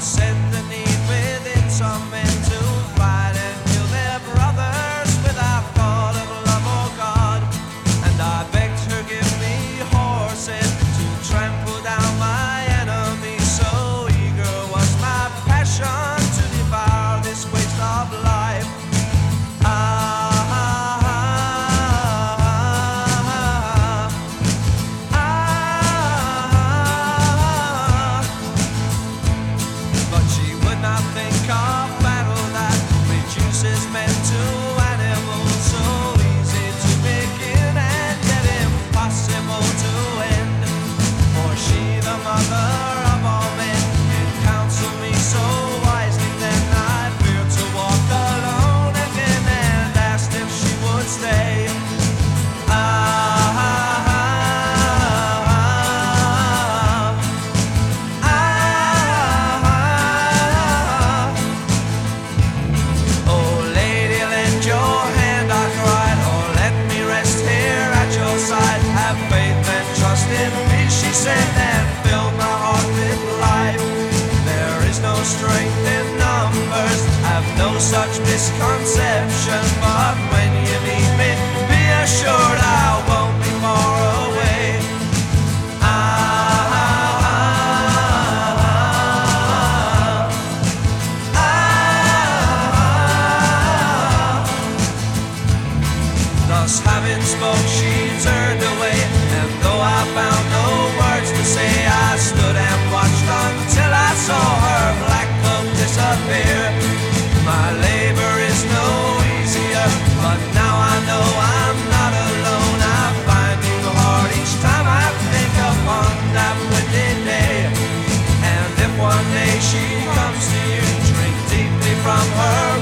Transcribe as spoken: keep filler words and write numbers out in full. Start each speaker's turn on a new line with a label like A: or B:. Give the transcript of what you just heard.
A: said the need within some men to fight and kill their brothers without thought of love or God. And I begged her, give me horses to trample down my enemies. So eager was my passion to devour this waste of life. Ah, and fill my heart with life. There is no strength in numbers, have no such misconception. But when you need me, be assured I won't be far away. Ah, ah, ah, ah. Thus having spoke, she turned away, and though I found no words to say, I stood and watched until I saw her black cloak disappear. My labor is no easier, but now I know I'm not alone. I find you hard each time I think upon that windy day. And if one day she comes to you, drink deeply from her